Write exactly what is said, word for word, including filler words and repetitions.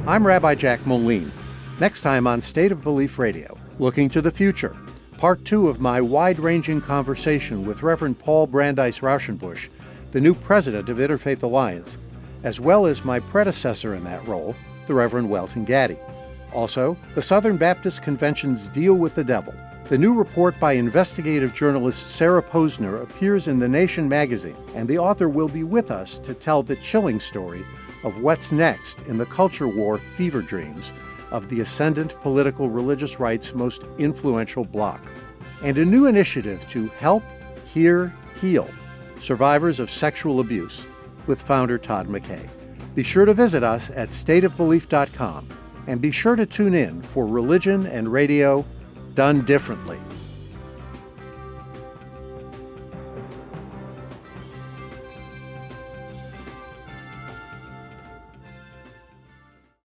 I'm Rabbi Jack Moline. Next time on State of Belief Radio, looking to the future, part two of my wide-ranging conversation with Reverend Paul Brandeis Rauschenbusch, the new president of Interfaith Alliance, as well as my predecessor in that role, the Reverend Welton Gaddy. Also, the Southern Baptist Convention's Deal with the Devil. The new report by investigative journalist Sarah Posner appears in The Nation magazine, and the author will be with us to tell the chilling story of what's next in the culture war fever dreams of the ascendant political religious right's most influential bloc, and a new initiative to help, hear, heal survivors of sexual abuse with founder Todd McKay. Be sure to visit us at state of belief dot com and be sure to tune in for Religion and Radio Done Differently.